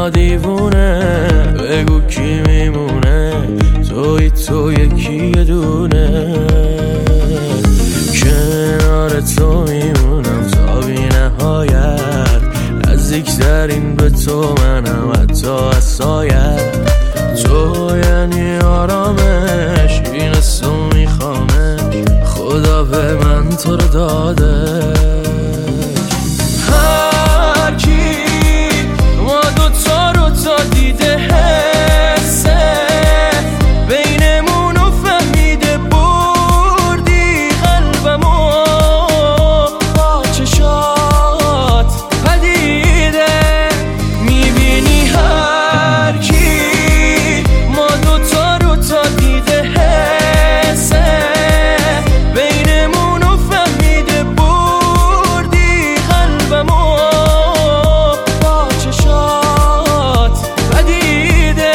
ما دیوونه، بگو کی میمونه، تو یکی یه دونه. کنار تو میمونم تا بی نهایت، نزدیکترین به تو منم حتی از سایت. تو یعنی آرامش، این اسم میخوامش، خدا به من تو رو داده. هر کی ما دوتا رو تا دیده حسه، بینمون رو فهمیده بردی قلبمو با چشات پدیده. میبینی هر کی ما دوتا رو تا دیده حسه، بینمون رو فهمیده بردی قلبمو با چشات پدیده.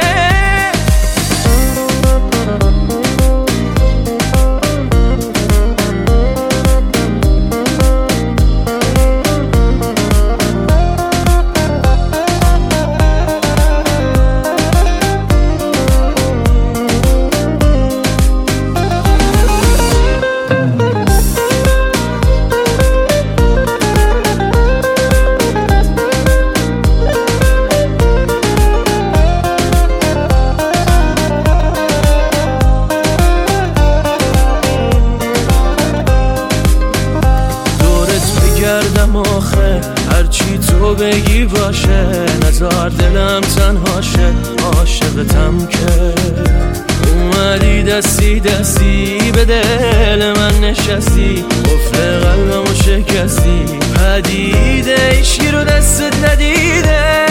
گردم آخه هرچی تو بگی باشه، نزار دلم تنهاشه، عاشقتم که اومدی دستی دستی به دل من نشستی، قفل قلبمو شکستی. پدیده ایشی رو دستت ندیده.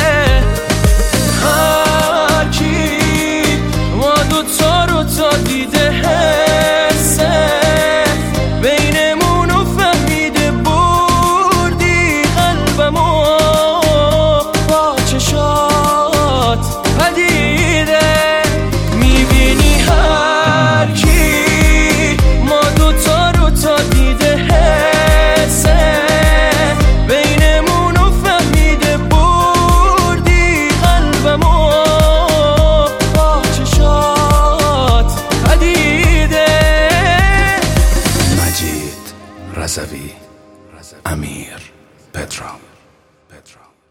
هر کی ما دوتا رو تا دیده حسه، بینمون رو فهمیده بردی قلبمو با چشات پدیده. میبینی هر کی ما دوتا رو تا دیده حسه، بینمون رو فهمیده بردی قلبمو با چشات پدیده. مجید رضوی، امیر پدرام.